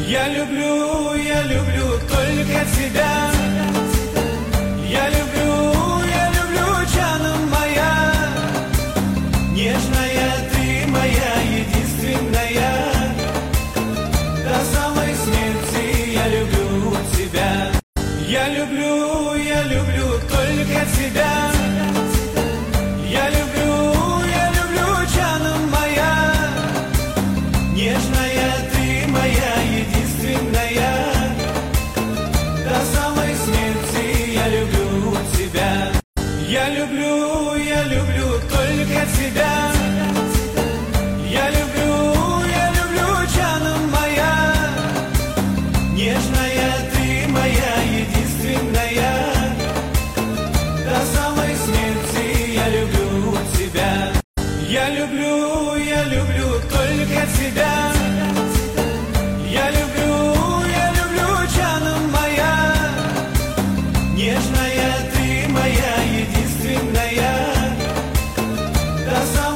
Я люблю только тебя. Я люблю, Джанам моя. Нежная ты моя, единственная. До самой смерти я люблю тебя. Я люблю только тебя. Я люблю, Джанам моя. Нежная ты моя, единственная. До самой смерти я люблю тебя. Я люблю только тебя. Я люблю, Джанам моя. Нежная ты моя, единственная. До самой смерти я люблю тебя. Я люблю только тебя. Я люблю, Джанам моя. Нежная